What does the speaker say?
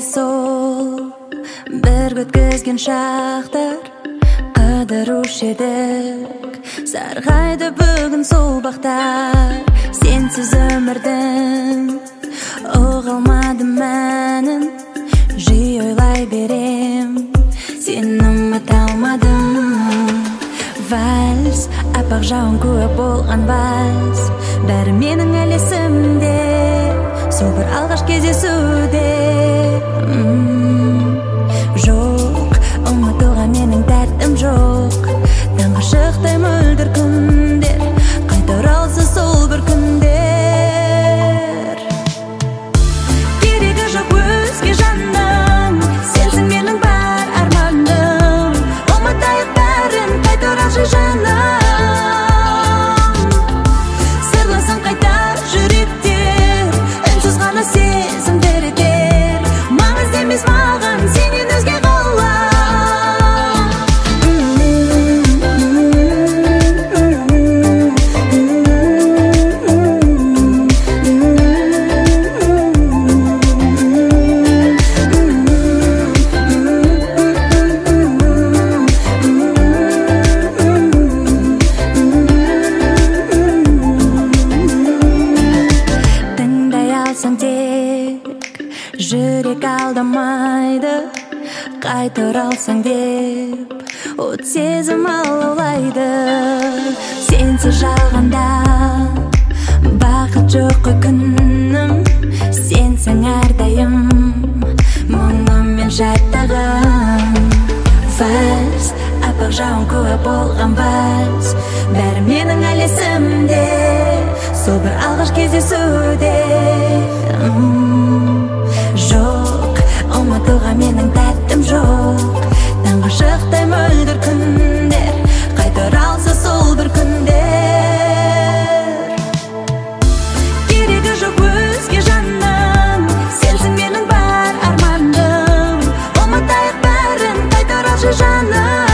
сол бір өткізген шақтар қыдырушы едік, сарғайды бүгін сол бақтар. Сенсіз өмірдің оға алмадым мәнін, жиі ойлай берем, сені ұмыта алмадым. Вальс, аппақ жауын көп болған вальс, бәрі менің әлі есімде, сол бір алғаш кездесуде. Жоқ, ұмытуға менің дәтім жоқ, таңға шықтай мөлдір күндер, қайта оралса сол бір күндер. Керегі жоқ өзге жанның, сенсің менің бар арманым, ұмытайық бәрін, қайта оралшы жаным. Сырласын қайта жүректер, үнсіз ғана сезімдер етер, маңызды емес маған сенен өзге қалам. Тыңдай алсаң тек жүрек алдамайды, қайта оралсаң деп от сезім алаулайды. Сенсіз жалғанда бақыт жоқ қой күнім, сенсің әрдайым мұңым мен шаттығым. Вальс, аппақ жауын көп болған вальс, бәрі менің әлі есімде, сол бір алғаш кездесуде. Жоқ, ұмытуға менің дәтім жоқ, таңға шықтай мөлдір күндер, қайта оралса сол бір күндер. Керегі жоқ өзге жанның, сенсің менің бар арманым, ұмытайық бәрін, қайта оралшы жаным.